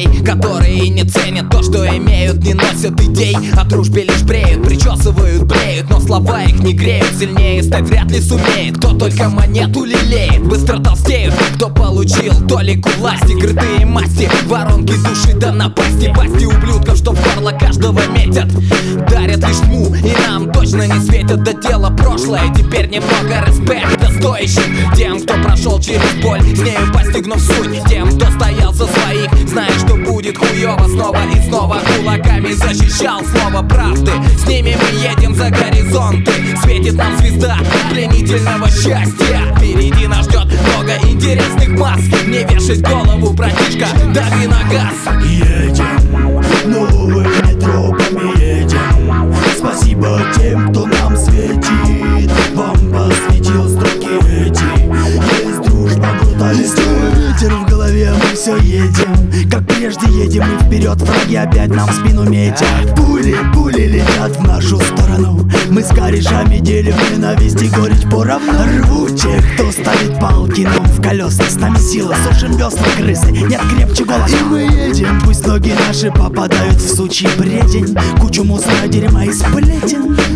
людей, которые не ценят то, что имеют, не носят идей, о дружбе лишь бреют, причесывают, бреют, но слова их не греют. Сильнее стать вряд ли сумеет, кто только монету лелеет. Быстро толстеют, кто получил толику власти, крытые масти, воронки души да напасти, пасти ублюдков, что в горло каждого метят, дарят лишь тьму и нам точно не светят. До дела прошлое, теперь немного респекта стоящим тем, кто прошел через боль, с нею постигнув суть, тем, кто стоял за своих, зная, что будет хуёво, снова и снова кулаками защищал слово правды. С ними мы едем за горизонты, светит нам звезда пленительного счастья. Впереди нас ждет много интересных масс, не вешать голову, братишка, дави на газ. Едем, новыми тропами едем. Спасибо тем, кто нам светит. Вам посвятил строки эти. Есть дружба, бруталист, ветер в голове, мы все едем. Как прежде едем и вперед, враги опять нам в спину метят. Пули летят в нашу сторону. Мы с корешами делим ненависть и горечь поровну. Рву тех, кто ставит палки нам в колеса. С нами сила, сушим весла крысы, нет крепче голоса. И мы едем, пусть ноги наши попадают в сучий бредень, кучу мусора, дерьма и сплетен.